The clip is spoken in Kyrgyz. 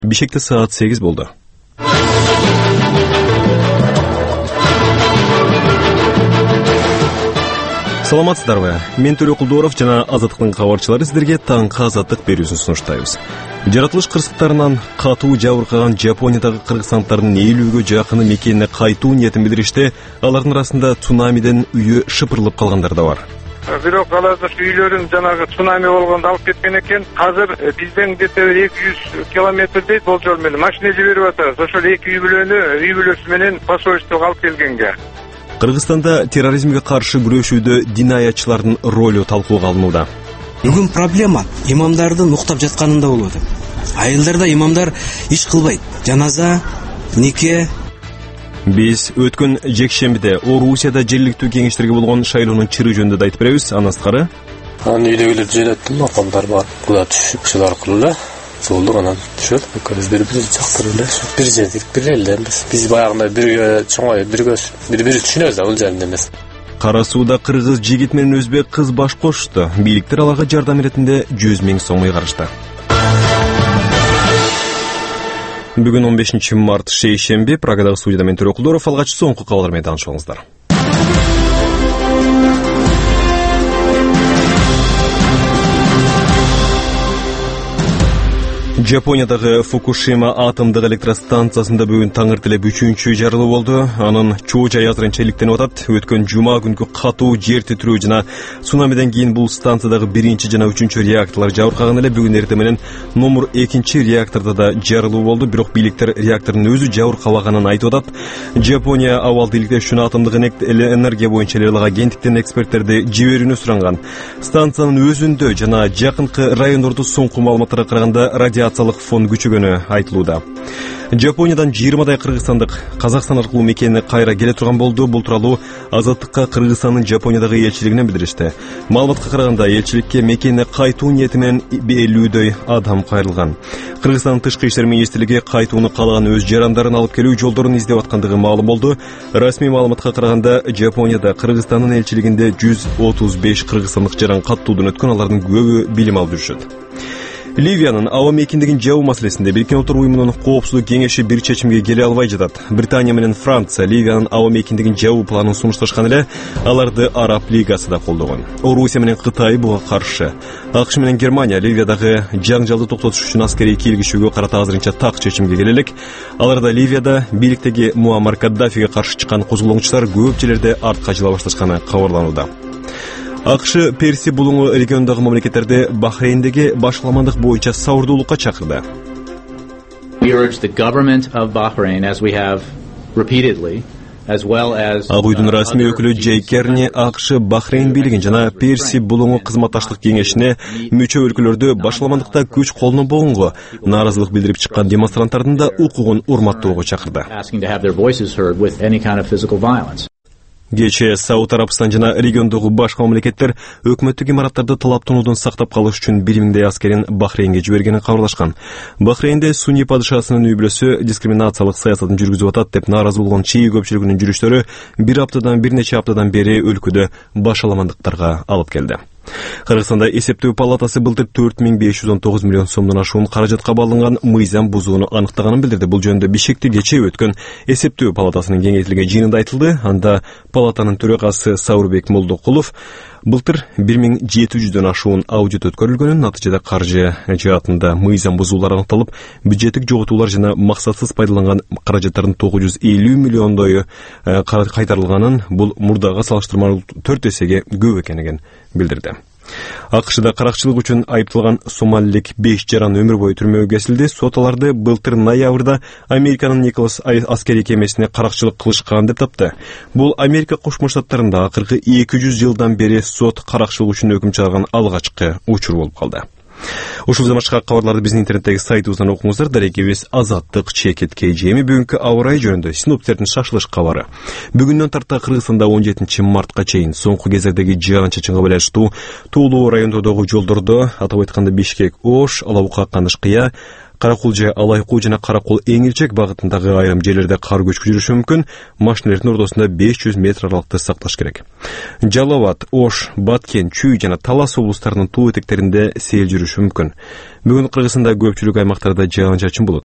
Бишкекте саат 8 болду. Саламатсыздарбы? Мен Төлө Кулдоров жана Азаттыктын кабарчылары сиздерге таңкы азаттык берүүсүн сунуштайбыз. Жаратылыш кырсыктарынан катуу жабыркаган Жапониядагы кыргызстандардын 50ге жакыны мекенине кайтуу ниетин билдириште, алардын арасында цунамиден үйү шыпырылып калгандар да бар. Бирок алардын үйлөрүн жанагы цунами болгондо алып кеткен экен. Азыр бизден где-то 200 километрдей болжол менен машина жиберип атабыз. Ошол эки үй бүлөсү менен посольствого алып келгенге. Кыргызстанда терроризмге каршы күрөшүүдө дин аятчылардын ролу талкууга алынууда. Бүгүн проблема имамдардын уктап жатканында болуп атат. Айылдарда имамдар иш кылбайт. Жаназа, нике. Биз өткөн жекшембиде Орусияда жергиликтүү кеңештерге болгон шайлоонун чыры жөнүндө да айтып беребиз. Андан сырткары үйдөгүлөрдү жөнөттүм, апамдар бар. Куда түшүп ушул аркылуу эле жолдо анан түшөт. Бири-бири жактырып эле бир жерде бир эле эмес. Биз баягындай бирге чоңоюп бири-бири түшүнөбүз да, бул жерде эмес. Кара сууда кыргыз жигит менен өзбек кыз баш кошушту. Бийликтер аларга жардам иретинде 100 000 сомой карышты. Бүгүн 15 март шейшемби, Прагадагы студияда мен Төлө Кулдоров, алгач соңку кабарлар менен таанышып алыңыздар. Жапониядагы Фукушима атомдук электростанциясында бүгүн таңертең 3-чү жарылуу болду. Анын чоо-жай азырынча иликтенип атат. Өткөн жума күнкү катуу жер титирөө жана цунамиден кийин бул станциядагы 1 жана 3 реакторлор жабыркаган эле. Бүгүн эртең менен номер 2 реактордо да жарылуу болду. Бирок бийликтер реактордун өзү жабыркабаганын айтып атат. Жапония абалды иликтешүүнү атомдук энергия боюнча эл агенттиктен эксперттерди жиберүүнү суранган. Станциянын өзүндө жана жакынкы райондордо соңку маалыматтарга караганда радиациялык фон күчөгөнү айтылууда. Жапониядан 20 кыргызстандык Казакстан аркылуу мекенине кайра келе турган болду. Бул тууралуу Азаттыкка Кыргызстандын Жапониядагы элчилигинен билдиришти. Маалыматка караганда элчиликке мекенине кайтуу ниети менен 50 адам кайрылган. Кыргызстандын тышкы иштер министрлиги кайтууну каалаган өз жарандарын алып келүү жолдорун издеп аткандыгы маалым болду. Расмий маалыматка караганда Жапонияда Кыргызстандын элчилигинде 135 кыргызстандык жаран каттуудан өткөн, алардын көбү билим алып жүрүшөт. Ливиянын аба мейкиндигин жабуу маселесинде Бириккен Улуттар Уюмунун коопсуздук кеңеши бир чечимге келе албай жатат. Британия менен Франция Ливиянын аба мейкиндигин жабуу планын сунушташкан эле, аларды Араб лигасы да колдогон. Орусия менен Кытай буга каршы. АКШ менен Германия Ливиядагы жаңжалды токтотуш үчүн аскерий кийлигишүүгө карата азырынча так чечимге келе элек. Аларда Ливияда бийликтеги Муаммар Каддафиге каршы чыккан козголоңчулар көп жерлерде артка жыла башташканы кабарланууда. АКШ Перси булуңу регионундагы мамлекеттерде Бахрейндеги башкаламандык боюнча сабырдуулукка чакырды. Ак үйдүн расмий өкүлү Джей Керни АКШ Бахрейн бийлигин жана Перси булуңу кызматташтык кеңешине мүчө өлкөлөрдө башкаламандыкта күч колдонбогонго, нааразылык билдирип чыккан демонстранттардын да укугун урматтоого чакырды. Кечээ Сауд Арабстан жана региондогу башка мамлекеттер өкмөттүк имараттарды талаптануудан сактап калыш үчүн 1 000 аскерин Бахрейнге жибергенин кабарлашкан. Бахрейнде Сунни падышасынын үй бүлөсү дискриминациялык саясатын жүргүзүп атат деп нааразы болгон чии көпчүлүгүнүн жүрүштөрү бир нече аптадан бери өлкөдө башаламандыктарга алып келди. Кыргызстанда эсептөө палатасы былтыр 4519 миллион сомдон ашуун каражатка балынган мыйзам бузууну аныктаганын билдирди. Бул жөнүндө Бишкекте кечээ өткөн эсептөө палатасынын кеңейтилген жыйынында айтылды. Анда палатанын төрагасы Саурбек Молдокулов былтыр 1700дөн ашуун аудит өткөрүлгөнүн, натыйжада каржы жаатында мыйзам бузуулар аныкталып, бюджеттик жоготуулар жана максатсыз пайдаланган каражаттардын 950 миллиондою кайтарылганын, бул мурдага салыштырмалуу 4 эсеге көп экенин билдирди. АКШда каракчылык үчүн айыпталган сомалилик 5 жаран өмүр бою түрмөгө кесилди. Сот аларды былтыр ноябрда Американын Николас аскери кемесине каракчылык кылышкан деп тапты. Бул Америка Кошмо Штаттарында акыркы 200 жылдан бери сот каракчылык үчүн өкүм чыгарган алгачкы учур болуп калды. Ушул башка кабарларды биздин интернеттеги сайтыбыздан окуңуздар. Дарегебиз Азаттык ЧКТ. Бүгүнкү аба ырайы жөнүндө синоптиктердин шашылыш кабары. Бүгүндөн тарта Кыргызстанда 17 мартка чейин соңку кездердеги жаан-чачынга байланыштуу Туулуу райондордогу жолдордо, атап айтканда Бишкек Ош, Алабука-Канышкыя, Каракулжа Алайкуу жана Каракул Эңилчек багытындагы айрым жерлерде кар көчкү жүрүшү мүмкүн. Машиналардын ортосунда 500 метр аралыкты сакташ керек. Жалал Абад, Ош, Баткен, Чүй жана Талас облустарынын туу этектеринде сел жүрүшү мүмкүн. Бүгүн Кыргызстанда көпчүлүк аймактарда жаан-чачын болот.